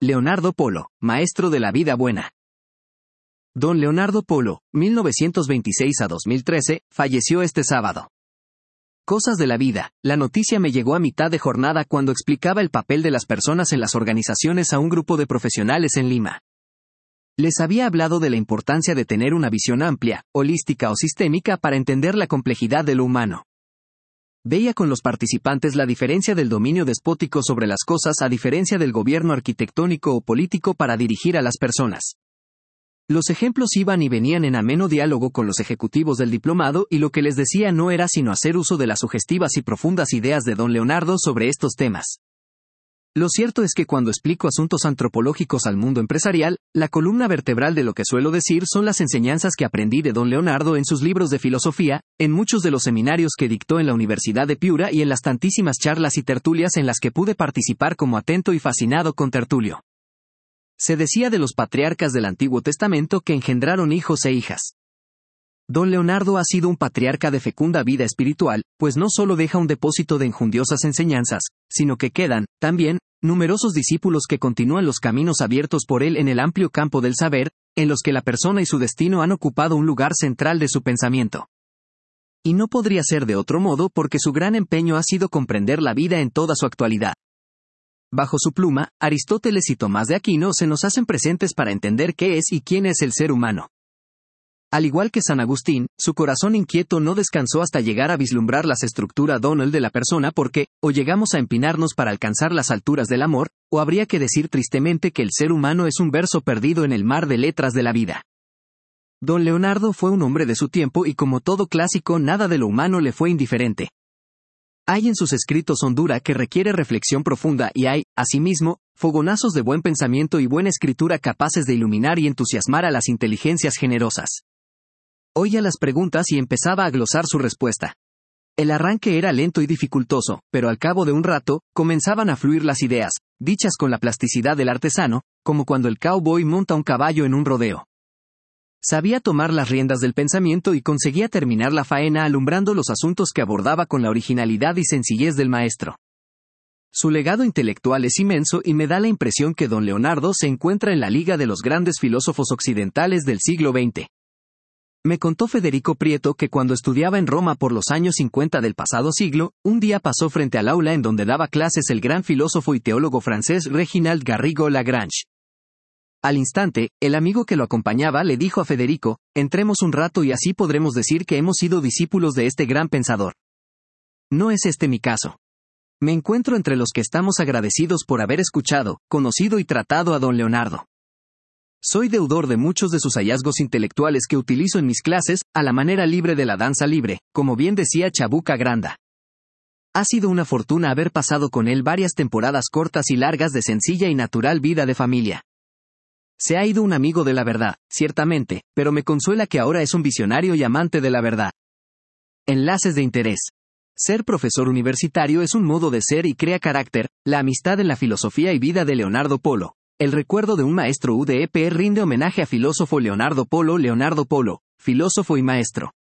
Leonardo Polo, maestro de la vida buena. Don Leonardo Polo, 1926 a 2013, falleció este sábado. Cosas de la vida. La noticia me llegó a mitad de jornada cuando explicaba el papel de las personas en las organizaciones a un grupo de profesionales en Lima. Les había hablado de la importancia de tener una visión amplia, holística o sistémica para entender la complejidad de lo humano. Veía con los participantes la diferencia del dominio despótico sobre las cosas a diferencia del gobierno arquitectónico o político para dirigir a las personas. Los ejemplos iban y venían en ameno diálogo con los ejecutivos del diplomado y lo que les decía no era sino hacer uso de las sugestivas y profundas ideas de don Leonardo sobre estos temas. Lo cierto es que cuando explico asuntos antropológicos al mundo empresarial, la columna vertebral de lo que suelo decir son las enseñanzas que aprendí de don Leonardo en sus libros de filosofía, en muchos de los seminarios que dictó en la Universidad de Piura y en las tantísimas charlas y tertulias en las que pude participar como atento y fascinado contertulio. Se decía de los patriarcas del Antiguo Testamento que engendraron hijos e hijas. Don Leonardo ha sido un patriarca de fecunda vida espiritual, pues no solo deja un depósito de enjundiosas enseñanzas, sino que quedan, también, numerosos discípulos que continúan los caminos abiertos por él en el amplio campo del saber, en los que la persona y su destino han ocupado un lugar central de su pensamiento. Y no podría ser de otro modo porque su gran empeño ha sido comprender la vida en toda su actualidad. Bajo su pluma, Aristóteles y Tomás de Aquino se nos hacen presentes para entender qué es y quién es el ser humano. Al igual que San Agustín, su corazón inquieto no descansó hasta llegar a vislumbrar las estructuras Donald de la persona porque, o llegamos a empinarnos para alcanzar las alturas del amor, o habría que decir tristemente que el ser humano es un verso perdido en el mar de letras de la vida. Don Leonardo fue un hombre de su tiempo y como todo clásico nada de lo humano le fue indiferente. Hay en sus escritos hondura que requiere reflexión profunda y hay, asimismo, fogonazos de buen pensamiento y buena escritura capaces de iluminar y entusiasmar a las inteligencias generosas. Oía las preguntas y empezaba a glosar su respuesta. El arranque era lento y dificultoso, pero al cabo de un rato, comenzaban a fluir las ideas, dichas con la plasticidad del artesano, como cuando el cowboy monta un caballo en un rodeo. Sabía tomar las riendas del pensamiento y conseguía terminar la faena alumbrando los asuntos que abordaba con la originalidad y sencillez del maestro. Su legado intelectual es inmenso y me da la impresión que don Leonardo se encuentra en la liga de los grandes filósofos occidentales del siglo XX. Me contó Federico Prieto que cuando estudiaba en Roma por los años 50 del pasado siglo, un día pasó frente al aula en donde daba clases el gran filósofo y teólogo francés Reginald Garrigou Lagrange. Al instante, el amigo que lo acompañaba le dijo a Federico, entremos un rato y así podremos decir que hemos sido discípulos de este gran pensador. No es este mi caso. Me encuentro entre los que estamos agradecidos por haber escuchado, conocido y tratado a don Leonardo. Soy deudor de muchos de sus hallazgos intelectuales que utilizo en mis clases, a la manera libre de la danza libre, como bien decía Chabuca Granda. Ha sido una fortuna haber pasado con él varias temporadas cortas y largas de sencilla y natural vida de familia. Se ha ido un amigo de la verdad, ciertamente, pero me consuela que ahora es un visionario y amante de la verdad. Enlaces de interés. Ser profesor universitario es un modo de ser y crea carácter, la amistad en la filosofía y vida de Leonardo Polo. El recuerdo de un maestro UDEP rinde homenaje a filósofo Leonardo Polo, filósofo y maestro.